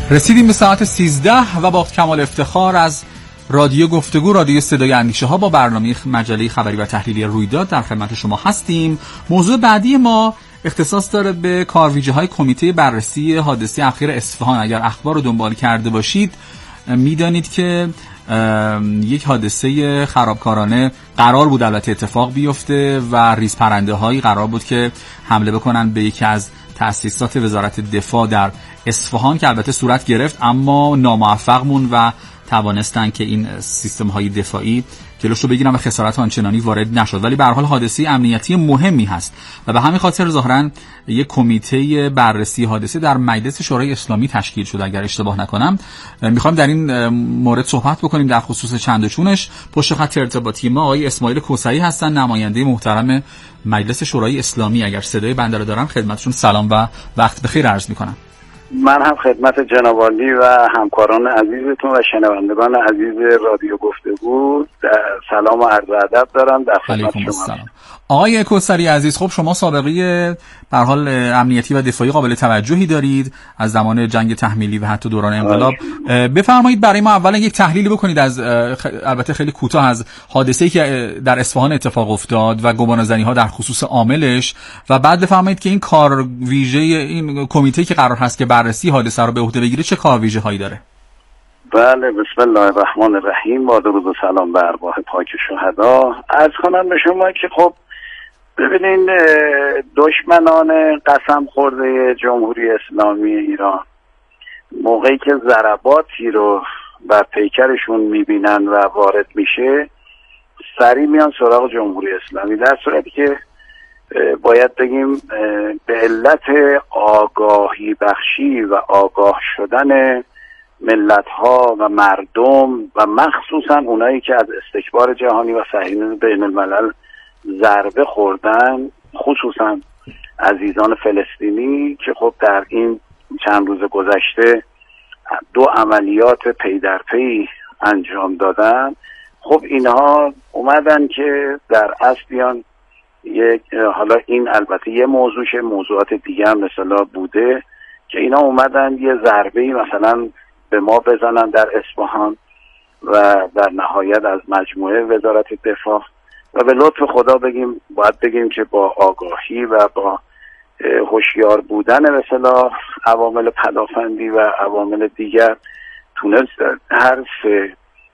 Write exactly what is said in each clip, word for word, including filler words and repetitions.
رسیدیم به ساعت سیزده و با کمال افتخار از رادیو گفتگو، رادیو صدای اندیشه ها، با برنامه مجله خبری و تحلیلی رویداد در خدمت شما هستیم. موضوع بعدی ما اختصاص داره به کارویژه‌های کمیته بررسی حادثه اخیر اصفهان. اگر اخبار رو دنبال کرده باشید میدانید که یک حادثه خرابکارانه قرار بود البته اتفاق بیفته و ریز پرنده هایی قرار بود که حمله بکنن به یکی از تأسیسات وزارت دفاع در اصفهان که البته صورت گرفت، اما ناموفق مون و توانستن که این سیستم های دفاعی جلوش رو بگیرن و خسارت آنچنانی وارد نشد. ولی به هر حال حادثه امنیتی مهمی هست و به همین خاطر ظاهرا یک کمیته بررسی حادثه در مجلس شورای اسلامی تشکیل شده اگر اشتباه نکنم. میخوایم در این مورد صحبت بکنیم در خصوص چند و چونش. پشت خط ارتباطی ما آقای اسماعیل کوثری هستن، نماینده محترم مجلس شورای اسلامی. اگر صدای بنده رو دارن خدمتشون سلام و وقت بخیر عرض میکنم. من هم خدمت جناب عالی و همکاران عزیزتون و شنوندگان عزیز رادیو گفتگو سلام و عرض ادب دارم در خدمت شما. سلام. آقای کوثری عزیز، خب شما سابقه به هر حال امنیتی و دفاعی قابل توجهی دارید از زمان جنگ تحمیلی و حتی دوران انقلاب. بفرمایید برای ما اولا یک تحلیلی بکنید از البته خیلی کوتاه از حادثه‌ای که در اصفهان اتفاق افتاد و گمانه‌زنی‌ها در خصوص عاملش و بعد بفرمایید که این کار ویژه این کمیته که قرار هست که بررسی حادثه رو به عهده بگیره چه کار ویژه‌هایی داره. بله، بسم الله الرحمن الرحیم. با درود و سلام بر ارواح پاک شهدا. عرض کنم به شما که خب ببینین، دشمنان قسم خورده جمهوری اسلامی ایران موقعی که ضرباتی رو بر پیکرشون میبینن و وارد میشه سریع میان سراغ جمهوری اسلامی، در صورتی که باید بگیم به علت آگاهی بخشی و آگاه شدن ملت ها و مردم و مخصوصا اونایی که از استکبار جهانی و صهیونیسم بین الملل ضربه خوردن، خصوصا عزیزان فلسطینی که خب در این چند روز گذشته دو عملیات پی در پی انجام دادن، خب اینها اومدن که در اصل بیان یک، حالا این البته یه موضوعش، موضوعات دیگه هم مثلا بوده که اینا اومدن یه ضربه‌ای مثلا به ما بزنن در اصفهان و در نهایت از مجموعه وزارت دفاع و به لطف خدا بگیم باید بگیم که با آگاهی و با هوشیار بودن مثلا عوامل پدافندی و عوامل دیگر تونست هر سه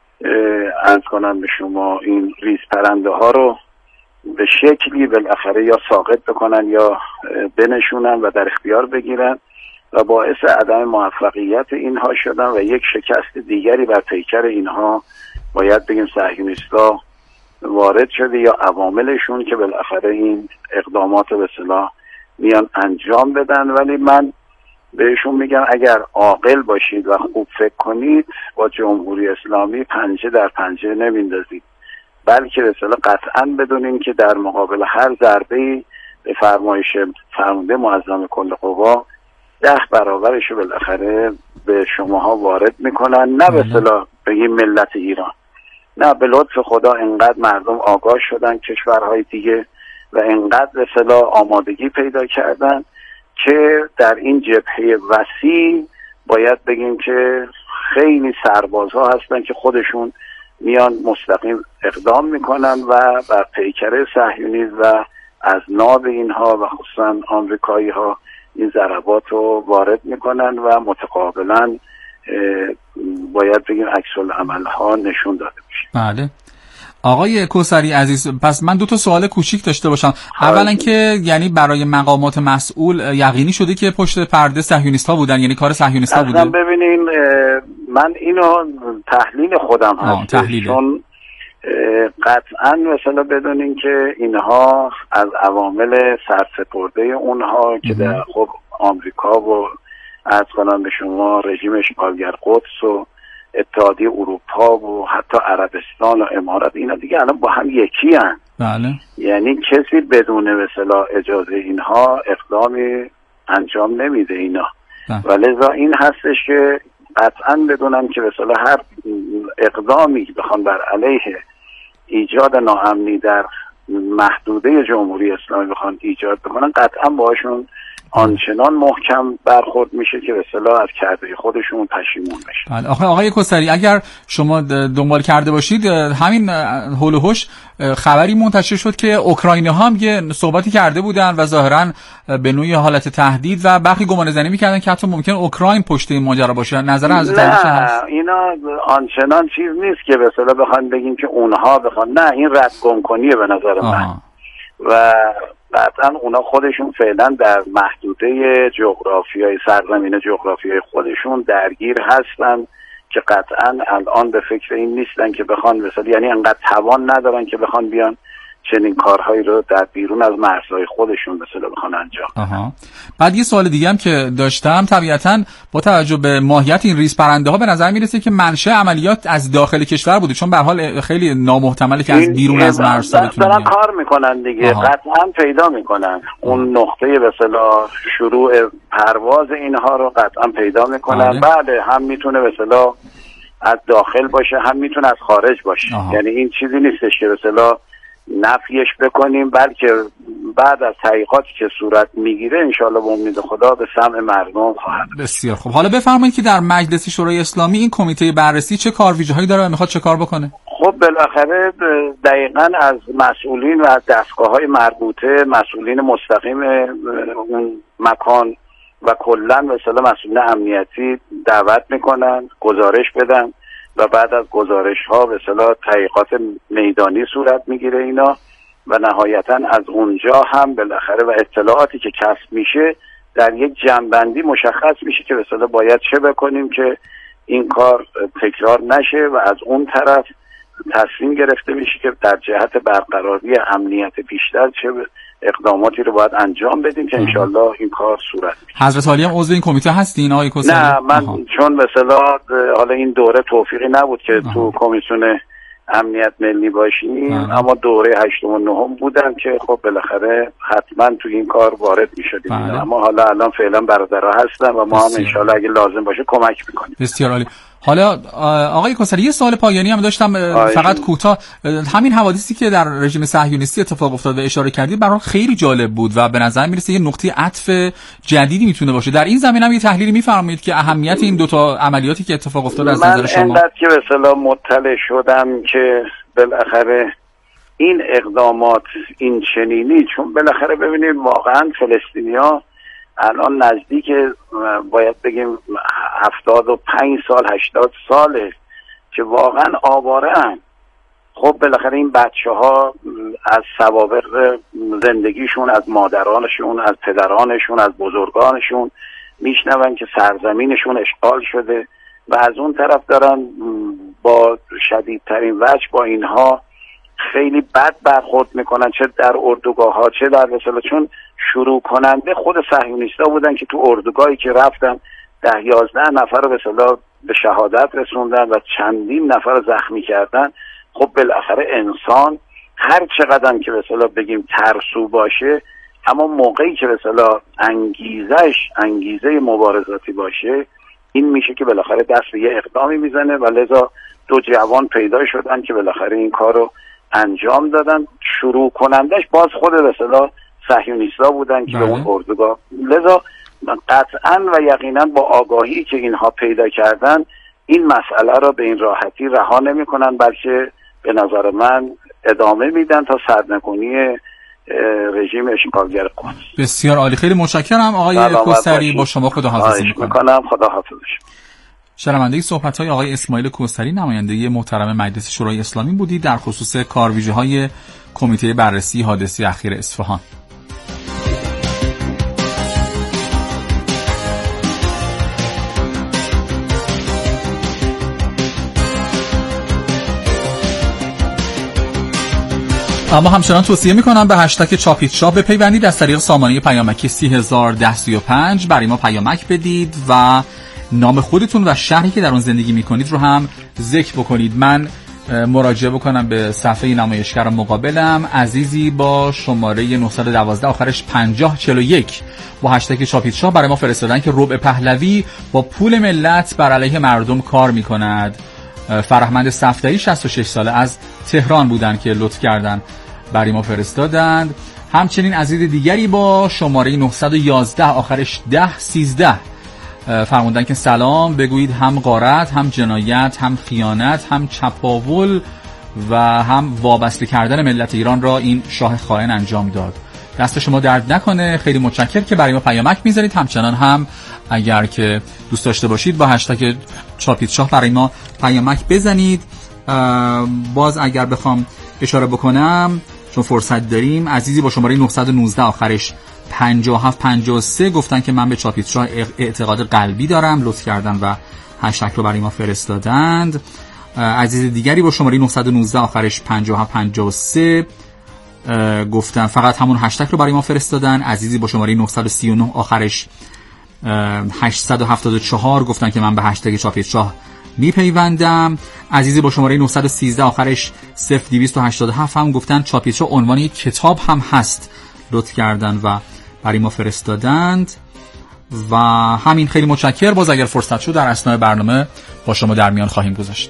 عرض کنم به شما این ریز پرنده ها رو به شکلی بالاخره یا ساقط بکنن یا بنشونن و در اختیار بگیرن و باعث عدم موفقیت اینها شدن و یک شکست دیگری بر پیکر اینها باید بگیم صهیونیست‌ها وارد شده یا عواملشون که بالاخره این اقدامات به اصطلاح میان انجام بدن. ولی من بهشون میگم اگر عاقل باشید و خوب فکر کنید با جمهوری اسلامی پنجه در پنجه نمیندازید، بلکه به اصطلاح قطعاً بدونین که در مقابل هر ضربه‌ای به فرمایش فرمانده معظم کل قوا ده برابرش رو بالاخره به شماها وارد میکنن. نه به اصطلاح بگیم ملت ایران، نه، به لطف خدا انقدر مردم آگاه شدن، کشورهای دیگه، و انقدر به اصطلاح آمادگی پیدا کردن که در این جبهه وسیع باید بگیم که خیلی سربازها هستن که خودشون میان مستقیم اقدام میکنن و بر پیکره صهیونیسم و از ناب اینها و خصوصا آمریکایی ها این ضربات رو وارد میکنن و متقابلا باید بگیم عکس العمل ها نشون داده میشه. بله آقای کوثری عزیز، پس من دو تا سوال کوچیک داشته باشم. اولا که یعنی برای مقامات مسئول یقینی شده که پشت پرده صهیونیست ها بودن، یعنی کار صهیونیست ها بوده؟ اصلا ببینین من اینو تحلیل خودم هست، چون قطعا مثلا بدونین که اینها از عوامل سرسپرده اونها که در خب آمریکا و عرض کنم به شما رژیم اشغالگر قدس و اتحادیه اروپا و حتی عربستان و امارات، اینا دیگه الان با هم یکی هن. بله. یعنی کسی بدون به اصطلاح اجازه اینها اقدامی انجام نمیده اینا. بله. و لذا این هستش که قطعا بدونم که به اصطلاح هر اقدامی که بخوان بر علیه ایجاد ناامنی در محدوده جمهوری اسلامی بخوان ایجاد بکنن قطعا باشون آنچنان محکم برخورد میشه که به اصطلاح از کرده خودشون پشیمون میشه. بله آقای آقای کوثری، اگر شما دنبال کرده باشید همین هول و هوش خبری منتشر شد که اوکراینی‌ها هم یه صحبتی کرده بودن و ظاهراً به نوعی حالت تهدید و برخی گمانه‌زنی می‌کردن که حتی ممکن اوکراین پشت این ماجرا باشه. نظر حضرت علی هست؟ اینا آنچنان چیز نیست که به اصطلاح بخوام بگیم که اونها بخوان، نه این رد گم‌کنیه به نظر من. آها. و قطعا اونا خودشون فعلا در محدوده جغرافیای سرزمین جغرافیای خودشون درگیر هستن که قطعا الان به فکر این نیستن که بخوان مثلا، یعنی انقدر توان ندارن که بخوان بیان چنین کارهایی رو در بیرون از مرزهای خودشون مثلا بخوان انجام. آها. بعد یه سوال دیگه هم که داشتم، طبیعتاً با توجه به ماهیت این ریز پرنده ها به نظر میرسه که منشأ عملیات از داخل کشور بوده، چون به هر حال خیلی نامحتمله که از بیرون از مرز دارن کار میکنن دیگه. آها. قطعاً پیدا میکنن اون نقطه به اصطلاح شروع پرواز اینها رو قطعاً پیدا میکنن. بله هم میتونه به اصطلاح از داخل باشه، هم میتونه از خارج باشه. آها. یعنی این چیزی نیستش که به اصطلاح نفیش بکنیم، بلکه بعد از تحقیقاتی که صورت میگیره انشالله به امید خدا به سمع مردم خواهد. بسیار خوب. حالا بفرمایید که در مجلس شورای اسلامی این کمیته بررسی چه کارویژه‌هایی داره و میخواد چه کار بکنه؟ خب بالاخره دقیقاً از مسئولین و از دستگاه‌های مربوطه، مسئولین مستقیم اون مکان و کلاً به اصطلاح مسئولین امنیتی دعوت میکنن گزارش بدن و بعد از گزارش ها به اصطلاح تحقیقات میدانی صورت میگیره اینا و نهایتا از اونجا هم بالاخره و اطلاعاتی که کسب میشه در یک جمع‌بندی مشخص میشه که به اصطلاح باید چه بکنیم که این کار تکرار نشه و از اون طرف تصمیم گرفته میشه که در جهت برقراری امنیت بیشتر چه اقداماتی رو باید انجام بدیم که انشالله این کار صورت میشه. حضرت عالی هم عضو این کمیته هستین آقای کوثری؟ نه من آها. چون به اصطلاح حالا این دوره توفیقی نبود که آها. تو کمیسیون امنیت ملی باشیم، اما دوره هشتم و نهم بودم که خب بالاخره حتما تو این کار وارد میشدیم. اما حالا الان فعلا برادرها هستن و ما هم انشالله اگه لازم باشه کمک میکنیم. بسیار عالی. حالا آقای کوثری یه سوال پایانی هم داشتم فقط کوتاه. همین حوادثی که در رژیم صهیونیستی اتفاق افتاد و اشاره کردید برام خیلی جالب بود و به نظر میرسه یه نقطه عطف جدیدی میتونه باشه. در این زمینه هم یه تحلیلی میفرمایید که اهمیت این دوتا عملیاتی که اتفاق افتاد از نظر شما؟ من اینقدر که به اصطلاح مطلع شدم که بالاخره این اقدامات این چنینی، چون بالاخره ببینید واقعا فلسطینی‌ها الان نزدیک باید بگیم هفتاد و پنج سال هشتاد ساله که واقعا آواره‌اند. خب بالاخره این بچه ها از سوابق زندگیشون، از مادرانشون، از پدرانشون، از بزرگانشون میشنون که سرزمینشون اشغال شده و از اون طرف دارن با شدیدترین وجه با اینها خیلی بد برخورد میکنن، چه در اردوگاه ها چه در مثلا، چون شروع کننده خود صهیونیستا بودن که تو اردوگاهی که رفتن ده یازده نفر رو به اصطلاح به شهادت رسوندن و چندین نفر رو زخمی کردن. خب بالاخره انسان هر چقدر که به اصطلاح بگیم ترسو باشه، اما موقعی که به اصطلاح انگیزش انگیزه مبارزاتی باشه، این میشه که بالاخره دست به یه اقدامی میزنه و لذا دو جوان پیدا شدن که بالاخره این کار رو انجام دادن. شروع کنندش باز خود به اصطلاح صهیونیستا بودن که به اون اردوگاه، لذا قطعا و یقینا با آگاهی که اینها پیدا کردن این مسئله را به این راحتی رها نمی‌کنن، بلکه به نظر من ادامه میدن تا سرنگونی رژیم اشغالگر قدس. بسیار عالی، خیلی متشکرم آقای کوثری. با شما خداحافظی می‌کنم. خداحافظ. شنونده صحبت‌های آقای اسماعیل کوثری، نماینده محترم مجلس شورای اسلامی بودی در خصوص کارویژه‌های کمیته بررسی حادثه اخیر اصفهان. اما همچنان توصیه میکنم به هشتگ چاپیت چاپ بپیوندید، از طریق سامانه پیامکی سی هزار و ده سی و پنج برای ما پیامک بدید و نام خودتون و شهری که در اون زندگی میکنید رو هم ذکر بکنید. من مراجعه بکنم به صفحه نمایشگر مقابلم، عزیزی با شماره نهصد و دوازده آخرش پنجاه چهل و یک با هشتگ چاپیت چاپ برای ما فرستادن که ربع پهلوی با پول ملت بر علیه مردم کار میکند. فرهمند صفدری شصت و شش ساله از تهران بودن که لطف کردن برای ما فرستادند. همچنین عزیز دیگری با شماره نهصد و یازده آخرش ده سیزده فرمودن که سلام، بگویید هم غارت، هم جنایت، هم خیانت، هم چپاول و هم وابسته کردن ملت ایران را این شاه خائن انجام داد. دست شما درد نکنه، خیلی متشکرم که برای ما پیامک میذارید. همچنان هم اگر که دوست داشته باشید با هشتگ چاپید شاه برای ما پیامک بزنید. باز اگر بخوام اشاره بکنم چون فرصت داریم، عزیزی با شماره نهصد و نوزده آخرش پنجاه و هفت پنجاه و سه گفتن که من به چاپید شاه اعتقاد قلبی دارم، لطف کردن و هشتگ رو برای ما فرستادند. عزیز دیگری با شماره نهصد و نوزده آخرش پنجاه و هفت پنجاه و سه گفتن فقط همون هشتگ رو برای ما فرستادن. عزیزی با شماره نهصد و سی و نه آخرش هشتصد و هفتاد و چهار گفتن که من به هشتگ چاپید شاه میپیوندم. عزیزی با شماره نهصد و سیزده آخرش صفر دویست و هشتاد و هفت هم گفتن چاپید شاه عنوان یک کتاب هم هست، لطف کردن و برای ما فرستادند. و همین، خیلی متشکرم. باز اگر فرصت شد در اثناء برنامه با شما در میان خواهیم گذاشت.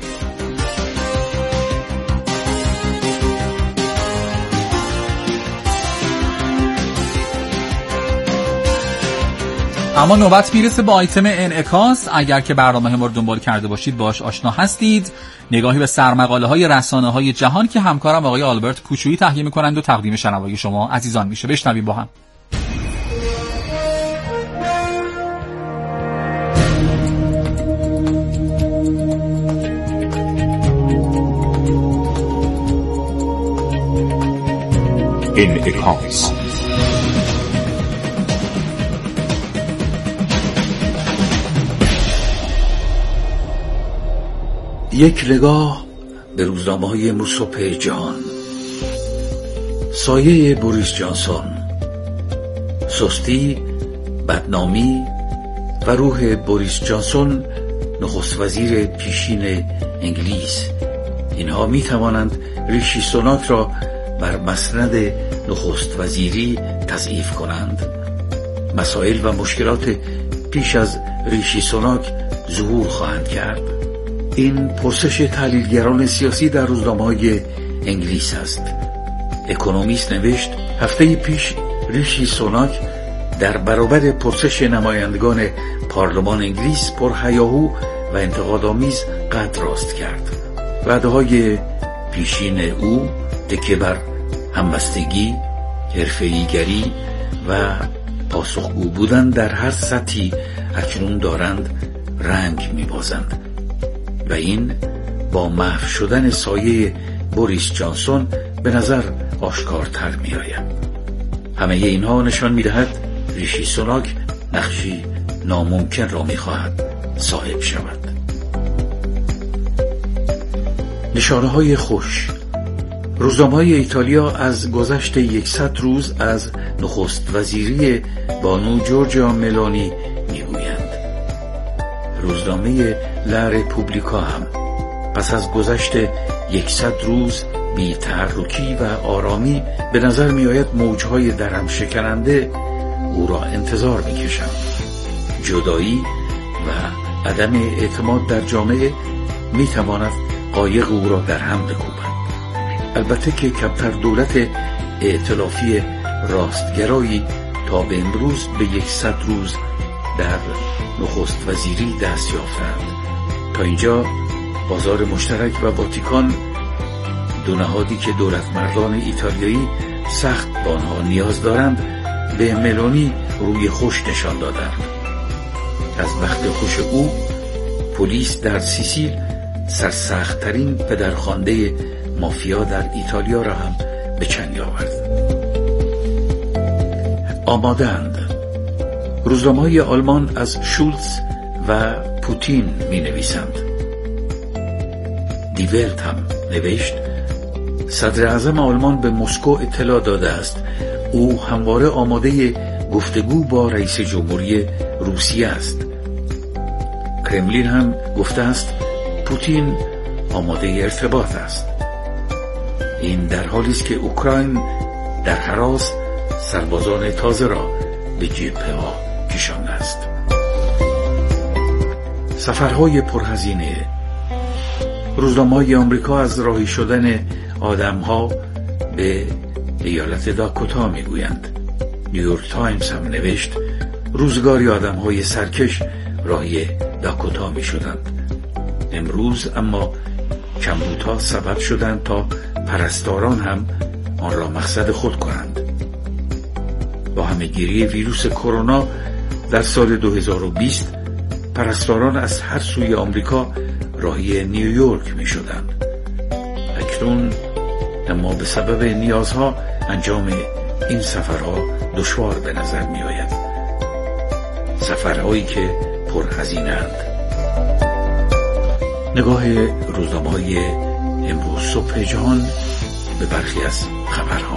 اما نوبت میرسه به آیتم انعکاس. اگر که برنامه ما رو دنبال کرده باشید باش آشنا هستید. نگاهی به سرمقاله های رسانه های جهان که همکارم آقای آلبرت کوچویی تهیه میکنند و تقدیم شنوایی شما عزیزان میشه. بشنویم با هم. انعکاس. یک نگاه به روزنامه‌های مصبح جهان. سایه بوریس جانسون، سستی، بدنامی و روح بوریس جانسون نخست وزیر پیشین انگلیس، اینها می توانند ریشی سوناک را بر مسند نخست وزیری تضعیف کنند. مسائل و مشکلات پیش از ریشی سوناک ظهور خواهند کرد. این پرسش تحلیلگران سیاسی در روزنامه‌های انگلیس است. اکونومیست نوشت هفته پیش ریشی سوناک در برابر پرسش نمایندگان پارلمان انگلیس پرهیاهو و انتقادآمیز قد راست کرد. وعده‌های پیشین او تکیه بر همبستگی، حرفه‌ای‌گری و پاسخگو بودن در هر سطحی اکنون دارند رنگ می‌بازند و این با محو شدن سایه بوریس جانسون به نظر آشکارتر می آید. همه اینها نشان می دهد ریشی سوناک نقشی ناممکن را می خواهد صاحب شود. نشانه های خوش. روزنامه‌های ایتالیا از گذشت یکصد روز از نخست وزیری بانو جورجیا ملونی می گویند. روزنامه لا رپوبلیکا هم پس از گذشت یکصد روز بی تحرکی و آرامی به نظر می آید موجهای درهم شکننده او را انتظار می کشند. جدایی و عدم اعتماد در جامعه می تواند قایق او را در هم بکوبد. البته که کمتر دولت ائتلافی راستگرایی تا به امروز به یکصد روز در نخست وزیری دست یافتند. تا اینجا بازار مشترک و واتیکان، دو نهادی که دولت مردان ایتالیایی سخت به آنها نیاز دارند، به ملونی روی خوش نشان دادند. از وقت خوش او پلیس در سیسیل سرسخت‌ترین پدرخوانده مافیا در ایتالیا را هم به چنگ آورد. آماده‌اند. روزنامه‌های آلمان از شولتز و پوتین می نویسند. دی ولت هم نوشت صدر اعظم آلمان به مسکو اطلاع داده است او همواره آماده گفتگو با رئیس جمهوری روسیه است. کرملین هم گفته است پوتین آماده ارتباط است. این در حالی است که اوکراین در هراس سربازان تازه را به جبهه ها کشانده است. سفرهای پرهزینه. روزنامه‌های آمریکا از راهی شدن آدم‌ها به ایالت داکوتا میگویند. نیویورک تایمز هم نوشت روزگاری آدم‌های سرکش راهی داکوتا میشدند. امروز اما کمبودها سبب شدند تا پرستاران هم آن را مقصد خود کنند. با همه‌گیری ویروس کرونا در سال دو هزار و بیست پرستاران از هر سوی آمریکا راهی نیویورک می شدند. اکنون اما به سبب نیازها انجام این سفرها دشوار به نظر می آید. سفرهایی که پرهزینه‌اند. نگاه روزنامه‌های امروز صبح جهان به برخی از خبرها.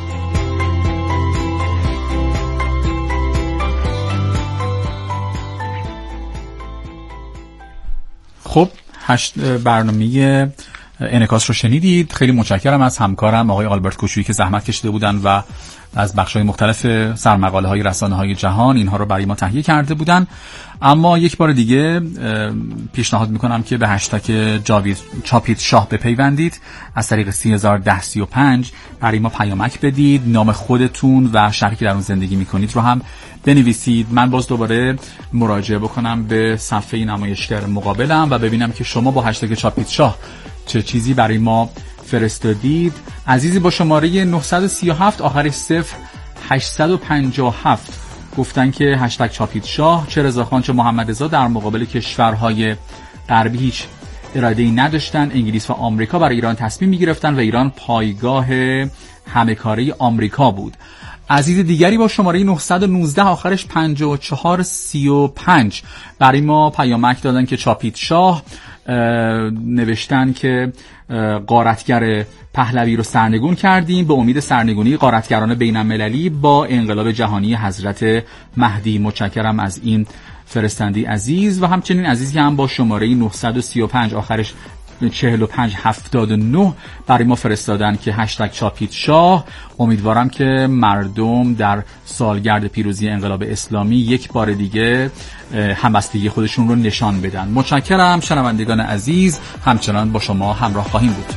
خب هشت برنامه انعکاس رو شنیدید. خیلی متشکرم از همکارم آقای آلبرت کوچویی که زحمت کشیده بودن و از بخش‌های مختلف سرمقاله‌های رسانه‌های جهان اینها رو برای ما تهیه کرده بودن. اما یک بار دیگه پیشنهاد میکنم که به هشتگ جاوید چاپید شاه بپیوندید، از طریق سه هزار و ده سی و پنج برای ما پیامک بدید، نام خودتون و شهری که در اون زندگی میکنید رو هم بنویسید. من باز دوباره مراجعه بکنم به صفحه نمایشگر مقابلم و ببینم که شما با هشتگ چاپید شاه چه چیزی برای ما فرستادید. عزیزی با شماره نه سه هفت آخرش صفر هشت پنج هفت گفتن که هشتگ چاپید شاه، چه رضاخان چه محمد رضا در مقابل کشورهای غربی هیچ اراده‌ای نداشتن. انگلیس و آمریکا برای ایران تصمیم می‌گرفتن و ایران پایگاه همه‌کاره آمریکا بود. عزیز دیگری با شماره نه یک نه آخرش پنج چهار سه پنج برای ما پیامک دادن که چاپید شاه، نوشتن که غارتگر پهلوی رو سرنگون کردیم به امید سرنگونی غارتگران بین‌المللی با انقلاب جهانی حضرت مهدی. متشکرم از این فرستندی عزیز. و همچنین عزیزی هم با شماره نه سه پنج آخرش چهل و پنج هفتاد و نه برای ما فرستادن که هشتگ چاپید شاه. امیدوارم که مردم در سالگرد پیروزی انقلاب اسلامی یک بار دیگه همبستگی خودشون رو نشان بدن. متشکرم شنوندگان عزیز، همچنان با شما همراه خواهیم بود.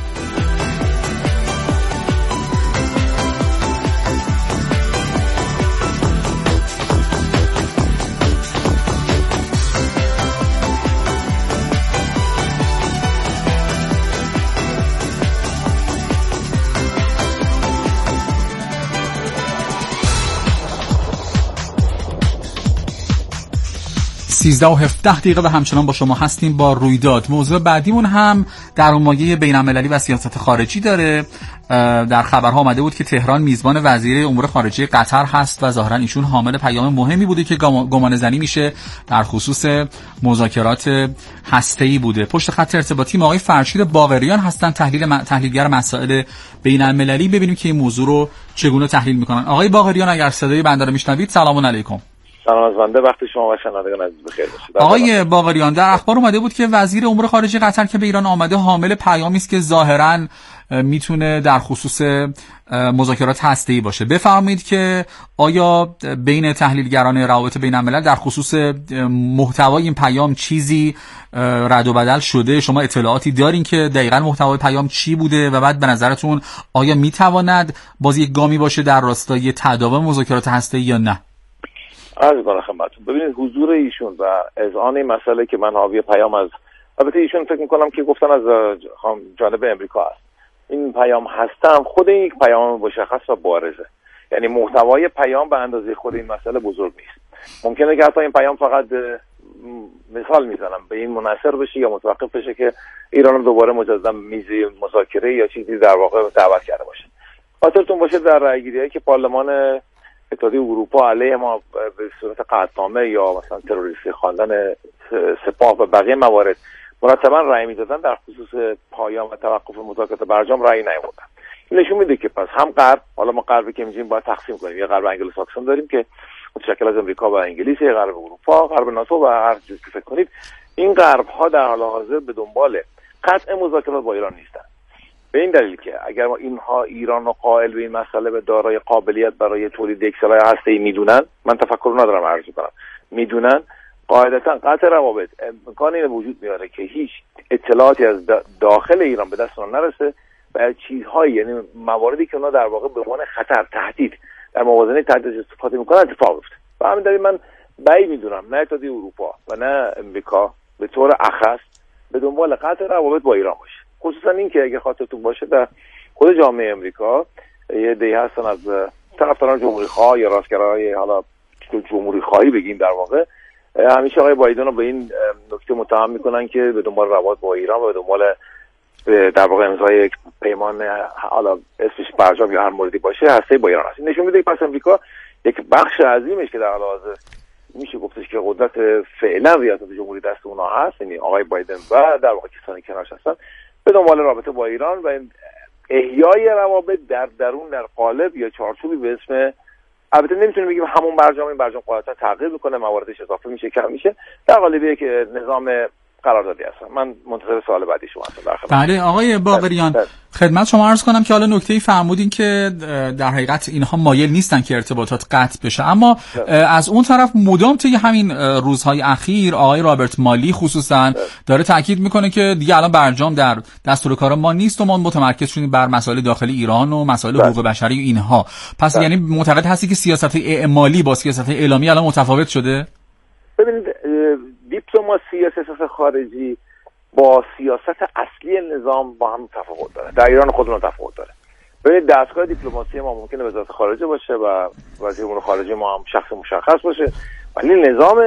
سیزده و هفده دقیقه و همچنان با شما هستیم با رویداد. موضوع بعدیمون هم در مایه بین‌المللی و سیاست خارجی داره. در خبرها آمده بود که تهران میزبان وزیر امور خارجه قطر هست و ظاهرا ایشون حامل پیام مهمی بوده که گمان زنی میشه در خصوص مذاکرات هسته‌ای بوده. پشت خط ارتباطی آقای فرشید باقریان هستن، تحلیل تحلیلگر مسائل بین‌المللی. ببینیم که این موضوع رو چگونه تحلیل میکنن. آقای باقریان اگر صدای بنده رو میشنوید سلام علیکم. سلام از بنده، وقت شما و شنوندگان عزیز بخیر باشه. آقای باقریان، در اخبار اومده بود که وزیر امور خارجه قطر که به ایران آمده حامل پیامی است که ظاهراً میتونه در خصوص مذاکرات هسته‌ای باشه. بفرمایید که آیا بین تحلیلگران روابط بین‌الملل در خصوص محتوای این پیام چیزی رد و بدل شده؟ شما اطلاعاتی دارین که دقیقاً محتوای پیام چی بوده و بعد به نظرتون آیا میتواند باز یک گامی باشه در راستای تداوم مذاکرات هسته‌ای یا نه؟ عرض کنم خدمتتون، ببینید حضور ایشون و اذعان این مسئله که من حاوی پیام از البته ایشون فکر می‌کنم که گفتن از جانب امریکا است، این پیام هستم خود این یک پیام مشخص و بارزه، یعنی محتوای پیام به اندازه خود این مسئله بزرگ نیست. ممکنه که حتی این پیام فقط مثال میزنم به این منحصر بشه یا متوقف بشه که ایران دوباره مجددا میز مذاکره یا چیزی در واقع دعوت کرده باشه. خاطرتون باشه در رأی‌گیری‌هایی که پارلمان اتحادیه اروپا علیه ما به صورت قطعنامه یا مثلا تروریستی خواندن سپاه و بقیه موارد مرتبا رأی میدادن، در خصوص پایان و توقف مذاکرات برجام رأی نیاوردن. این نشون میده که پس هم غرب، حالا ما غربی که میگیم باید تقسیم کنیم، یه غرب انگلو ساکسون داریم که متشکل از امریکا و انگلیس، یه غرب اروپا، غرب ناتو و هر چیزی که فکر کنید. این غرب ها در حال حاضر به دنبال قطع مذاکرات با ایران نیستن، به این دلیل که اگر ما اینها ایران رو قائل به این مسئله به دارای قابلیت برای تولید یک سلاح هسته‌ای میدونن، من تفکر ندارم عرض کنم، میدونن قاعدتا قطع روابط امکان این وجود میاره که هیچ اطلاعاتی از داخل ایران به دست اون نرسه و چیزهایی، یعنی مواردی که اونا در واقع به عنوان خطر، تهدید، در موازنه تهدید استفاده میکنن اتفاق افتاد. و همین دلیل من بعید میدونم نه اتحادیه اروپا و نه امریکا به طور اخص به دنبال قطع روابط با ایران باشه. خصوصا این که اگه خاطرتون باشه در خود جامعه امریکا یه عده‌ای هستن از طرفداران جمهوری خواه یا راستگرای، حالا جمهوری خواهی بگیم، در واقع همیشه آقای بایدن رو به این نکته متهم میکنن که به دنبال روابط با ایران و به دنبال در واقع امضای یک پیمان، حالا اسمش برجام یا هر موردی باشه، هسته با ایران هست. این نشون میده که پس امریکا یک بخش عظیمش که در حال حاضر میشه گفتش که قدرت فعلا ریاست جمهوری دست اونها هست، یعنی آقای بایدن و در واقع کسانی که کنارش هستن، به دنبال رابطه با ایران و احیای روابط در درون در قالب یا چارچوبی به اسم، البته نمیتونیم بگیم همون برجام، این برجام قاعدتا تغییر میکنه، مواردش اضافه میشه، کم میشه، در قالبیه که نظام قراردادی هستم. من منتظر سوال بعدی شما هستم. بله آقای باقریان، خدمت شما عرض کنم که حالا نکته‌ای فرمودین که در حقیقت اینها مایل نیستن که ارتباطات قطع بشه، اما از اون طرف مدام طی همین روزهای اخیر آقای رابرت مالی خصوصا داره تاکید میکنه که دیگه الان برجام در دستور کار ما نیست و ما متمرکز شدیم بر مسائل داخلی ایران و مسائل حقوق بشری و اینها. پس یعنی معتقد هستی که سیاست اعمالی با سیاست اعلامی الان متفاوت شده؟ ببینید دیپلماسی یا سیاست خارجی با سیاست اصلی نظام با هم تفاوت داره. در ایران خودمون تفاوت داره. ببینید دستگاه دیپلماسی ما ممکنه وزارت خارجه باشه و وزیر امور خارجه ما هم شخص مشخص باشه، ولی نظام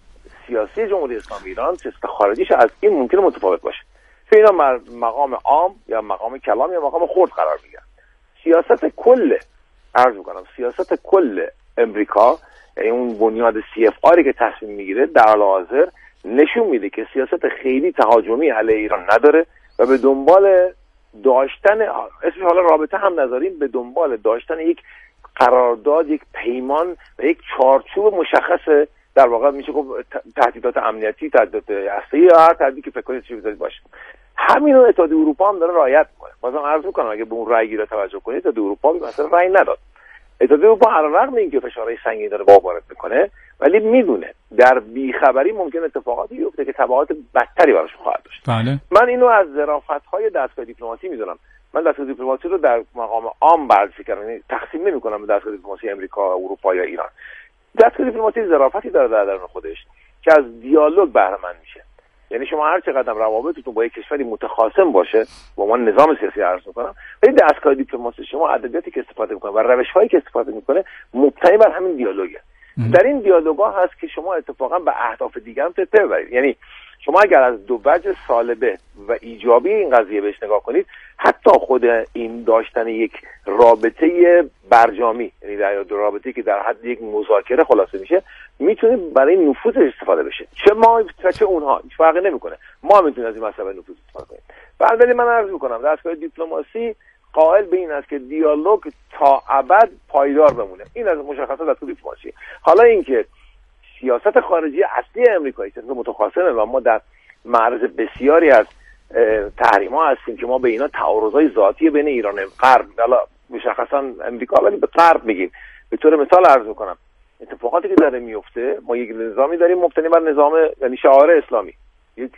سیاسی جمهوری اسلامی ایران سیاست خارجیش از این ممکنه متفاوت باشه. چون اینا مقام عام یا مقام کلام یا مقام خرد قرار میگیرن. سیاست کل عرض می‌کنم سیاست کل امریکا، یعنی اون بنیاد سی اف آری که تصمیم میگیره در حال حاضر نشون میده که سیاست خیلی تهاجمی علیه ایران نداره و به دنبال داشتن، اسمش حالا رابطه هم نذاریم، به دنبال داشتن یک قرارداد، یک پیمان و یک چارچوب مشخص، در واقع میشه گفت تهدیدات امنیتی، تهدیدات هسته‌ای یا هر تهدیدی که فکر کنید چی بذارید باشه. همین رو اتحادیه اروپا هم داره رعایت میکنه. بازم عرض میکنم اگه به اون رأی گیری توجه کنید، اتحادیه اروپا مثلا رأی نداد. اتحادیه اروپا علیرغم اینکه فشارهای سنگینی داره وارد میکنه، ولی میدونه در بیخبری ممکن اتفاقاتی بیفته که تبعات بدتری براش خواهد داشت. بله. من اینو از ظرافت‌های دستگاه دیپلماسی میدونم. من دستگاه دیپلماسی رو در مقام عام بررسی کردم، یعنی تقسیم نمی‌کنم به دستگاه دیپلماسی امریکا، اروپا یا ایران. دستگاه دیپلماسی ظرافتی داره در درون خودش که از دیالوگ بهره مند میشه. یعنی شما هر چقدر روابطتون با یک کشوری متخاصم باشه، با من نظام سیاسی عرض می‌کنم، ولی دستگاه دیپلماسی شما ادبیاتی که استفاده می‌کنه و روش‌هایی که استفاده می‌کنه مبتنی بر همین دیالوگه. در این دیالوگا هست که شما اتفاقا به اهداف دیگه هم پی ببرید. یعنی شما اگر از دو وجه سالبه و ایجابی این قضیه بهش نگاه کنید، حتی خود این داشتن یک رابطه برجامی، یعنی در دو رابطه‌ای که در حد یک مذاکره خلاصه میشه، میتونه برای نفوذش استفاده بشه. چه ما چه اونها، هیچ فرقی نمیکنه. ما میتونیم از این مسئله نفوذ استفاده کنیم. بنابراین من عرض میکنم دستگاه دیپلماسی قائل به این است که دیالوگ تا ابد پایدار بمونه. این از مشخصات دستگاه دیپلماسی. حالا اینکه سیاست خارجی اصلی امریکایی سیاست متخاصمه و ما در معرض بسیاری از تحریم‌ها هستیم که ما به اینا تعارضای ذاتی بین ایران و غرب، حالا مشخصا امریکا، ولی به غرب میگیم. به طور مثال عرض می‌کنم اتفاقاتی که داره میفته، ما یک نظامی داریم مبتنی بر نظام، یعنی شعار اسلامی، یک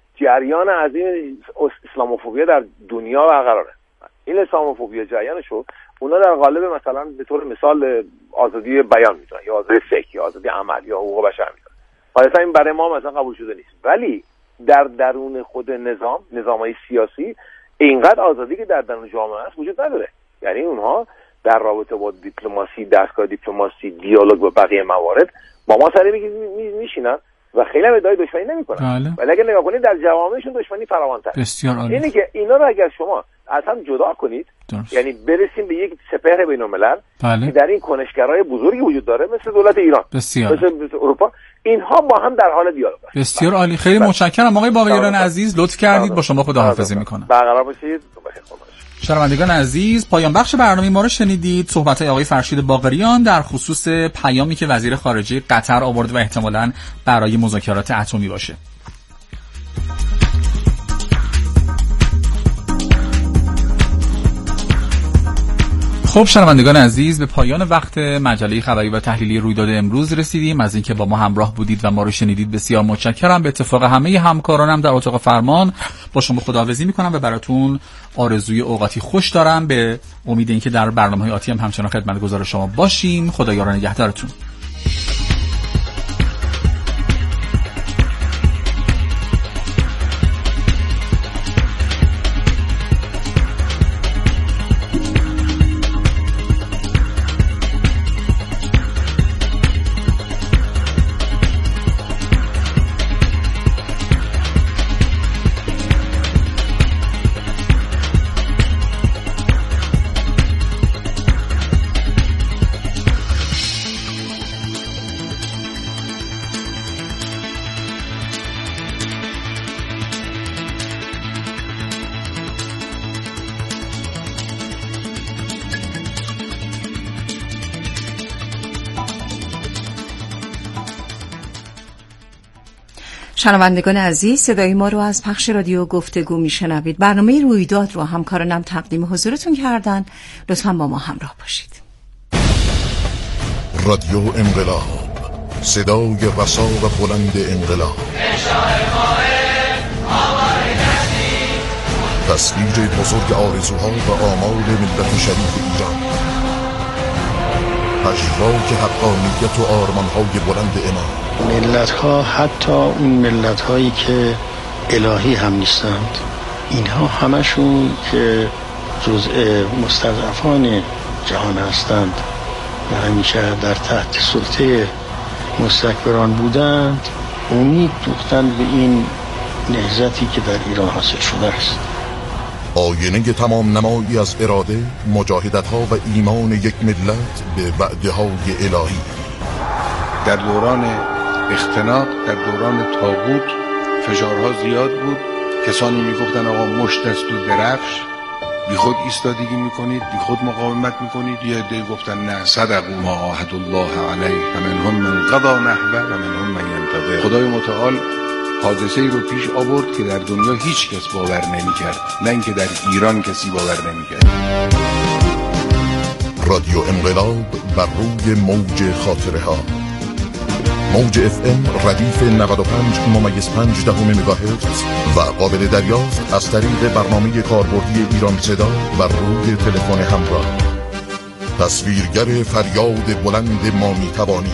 جریان عظیم اسلاموفوبیا در دنیا برقراره. این اسلاموفوبیا جریانشو اونا در قالب مثلا به طور مثال آزادی بیان میدونن یا آزادی فکر یا آزادی عمل یا حقوق بشر میدونن. حالا این برای ما مثلا قبول شده نیست، ولی در درون خود نظام، نظامای سیاسی، اینقدر آزادی که در درون جامعه است وجود نداره. یعنی اونها در رابطه با دیپلماسی، دستگاه دیپلماسی، دیالوگ با بقیه موارد با ما سری میشینن و خیلی هم ادعای دشمنی نمیکنن. ولی اگر نگاه کنید در جوامعشون دشمنی فراوان‌تره. بسیار عالی. اینی که اینا رو اگر شما از هم جدا کنید، درست. یعنی برسیم به یک سپهر بین‌الملل بله. که در این کنشگرای بزرگی وجود داره مثل دولت ایران، بسیار. مثل, مثل اروپا، اینها با هم در حال دیالوگ هستند. بسیار عالی. خیلی متشکرم آقای باقریان عزیز، لطف کردید. با شما خداحافظی میکنم. برقرار باشید. بخیر خدا. شنوندگان عزیز، پایان بخش برنامه ما رو شنیدید. صحبت‌های آقای فرشید باقریان در خصوص پیامی که وزیر خارجه قطر آورد و احتمالاً برای مذاکرات اتمی باشه. خب شنوندگان عزیز، به پایان وقت مجله خبری و تحلیلی رویداد امروز رسیدیم. از اینکه با ما همراه بودید و ما رو شنیدید بسیار متشکرم. به اتفاق همه همکارانم در اتاق فرمان با شما خداحافظی میکنم و براتون آرزوی اوقاتی خوش دارم، به امید اینکه در برنامه‌های آتی هم همچنان خدمتگزار شما باشیم. خدایار نگهدارتون. شنوندگان عزیز، صدای ما رو از پخش رادیو گفتگو میشنوید. برنامه رویداد رو همکارانم تقدیم حضورتون کردن. لطفاً با ما همراه باشید. رادیو انقلاب، صدای رسا و بلند انقلاب. تصویر بزرگ آرزوها و آمال ملت شریف ایران، پژواک حقانیت و آرمانهای بلند امام. ملت ها، حتی اون ملت هایی که الهی هم نیستند، اینها همشون که جزء مستضعفان جهان هستند و همیشه در تحت سلطه مستکبران بودند، امید دوختند به این نهضتی که در ایران حاصل شده است. آینه تمام نمایی از اراده، مجاهدت ها و ایمان یک ملت به وعده های الهی. در دوران اختناق، در دوران طاغوت فشارها زیاد بود. کسانی میگفتن آقا مشت است و درفش، بی خود ایستادگی میکنید، بی خود مقاومت میکنید. یه عده گفتن نه، صدقوا ما عاهدوا الله علیه و منهم من قضی نحبه و منهم من ینتظر. خدای متعال حادثه ای رو پیش آورد که در دنیا هیچ کس باور نمیکرد، نه اینکه در ایران کسی باور نمیکرد. رادیو انقلاب بر روی موج خاطره ها، موج اف ام ردیف نود و پنج ممیز پنج دهم مگاهرتز و قابل دریافت از طریق برنامه کاربردی ایران صدا بر روی تلفن همراه. تصویرگر فریاد بلند ما میتوانی.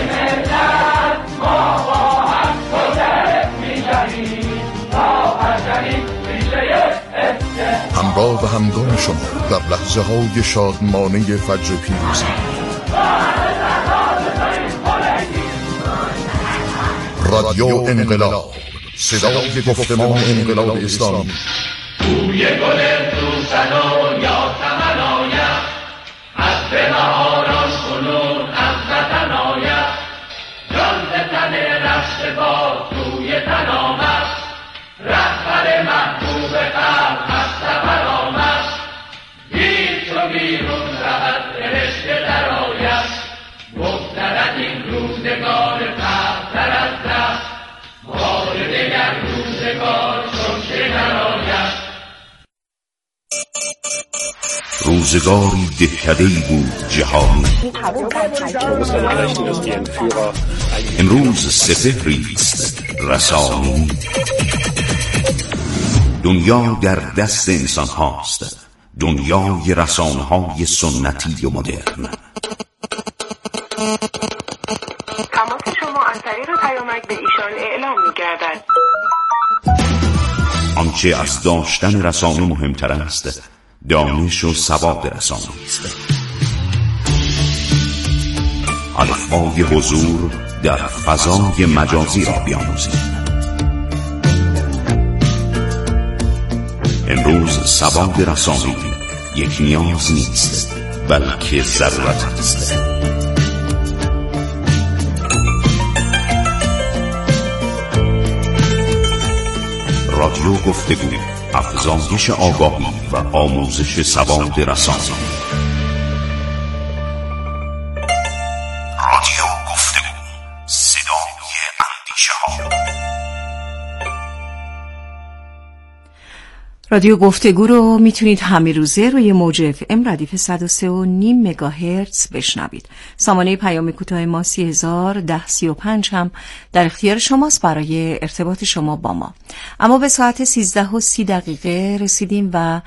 همراه و همگام شما در لحظه های شادمانه فجر پیروزی. رادیو انقلاب، صدای گفتمان انقلاب اسلامی. توی گل روزنان یا تمنایم، از به مهاران کنون از وطن آیم. جان به تن رشت باد توی تن آمد، رهبر محبوب قلب از سفر آمد. دید چو بیرون رود فرشت در آید، مفترد این روزگار تر از دست، بار دگر روزگار چون که نراید. روزگاری دهکده‌ای بود جهانی، امروز سپهری است رسانی. دنیا در دست انسان هاست، دنیای رسانه های سنتی و مدرن. تماس شما از طریق پیامک به ایشان اعلام می‌گردد. آنچه از داشتن رسانه مهمتر است، دانش و سواد رسانه است. الفبای حضور در فضای مجازی را بیاموزید. امروز سواد رسانه‌ای یک نیاز نیست، بلکه ضرورت است. رادیو گفتگو، افزایش آگاهی و آموزش سواد رسانه‌ای. رادیو گفتگو، صدای اندیشه ها. رادیو گفتگو رو میتونید همه روزه روی موج اف ام ردیف صد و سه و نیم مگاهرتز بشنوید. سامانه پیام کوتاه ما سی هزار ده سی و پنج هم در اختیار شماست برای ارتباط شما با ما. اما به ساعت سیزده و سی دقیقه رسیدیم و